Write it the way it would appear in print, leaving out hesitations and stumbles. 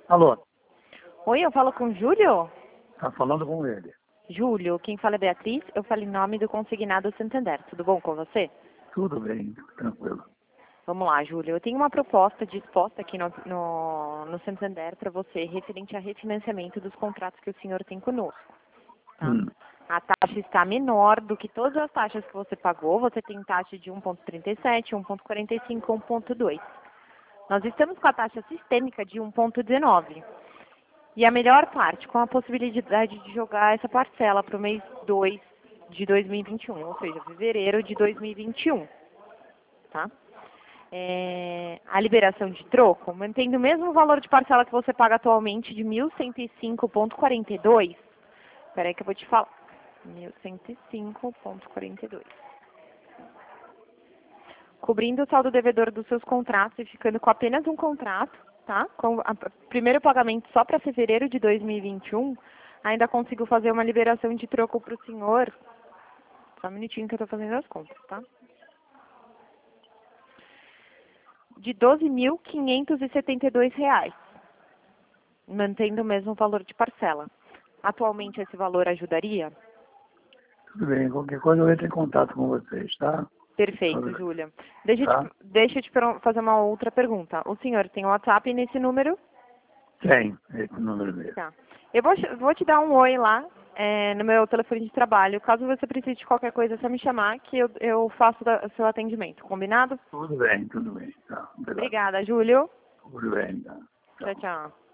Alô, Oi, eu falo com o Júlio? tá falando com ele. Júlio, quem fala é Beatriz, eu falo em nome do Consignado Santander. Tudo bom com você? Tudo bem, tranquilo. Vamos lá, Júlio. Eu tenho uma proposta disposta aqui no Santander para você, referente a refinanciamento dos contratos que o senhor tem conosco. Tá? A taxa está menor do que todas as taxas que você pagou. Você tem taxa de 1,37, 1,45, 1,2. Nós estamos com a taxa sistêmica de 1,19. E a melhor parte, com a possibilidade de jogar essa parcela para o mês 2 de 2021, ou seja, fevereiro de 2021. Tá? A liberação de troco, mantendo o mesmo valor de parcela que você paga atualmente de 1.105,42. Espera aí que eu vou te falar. 1.105,42. Cobrindo o saldo devedor dos seus contratos e ficando com apenas um contrato, tá? Com o primeiro pagamento só para fevereiro de 2021, ainda consigo fazer uma liberação de troco para o senhor. Só um minutinho que eu estou fazendo as contas, tá? De R$ 12.572, mantendo o mesmo valor de parcela. Atualmente esse valor ajudaria? Tudo bem, qualquer coisa eu entro em contato com vocês, tá? Perfeito, Júlia. Tá? Deixa eu te fazer uma outra pergunta. O senhor tem WhatsApp nesse número? Tem, esse número mesmo. Tá. Eu vou te dar um oi lá no meu telefone de trabalho. Caso você precise de qualquer coisa, é só me chamar que eu faço o seu atendimento. Combinado? Tudo bem, tudo bem. Tá, obrigado. Obrigada, Júlio. Tudo bem, tá. Tchau, tchau.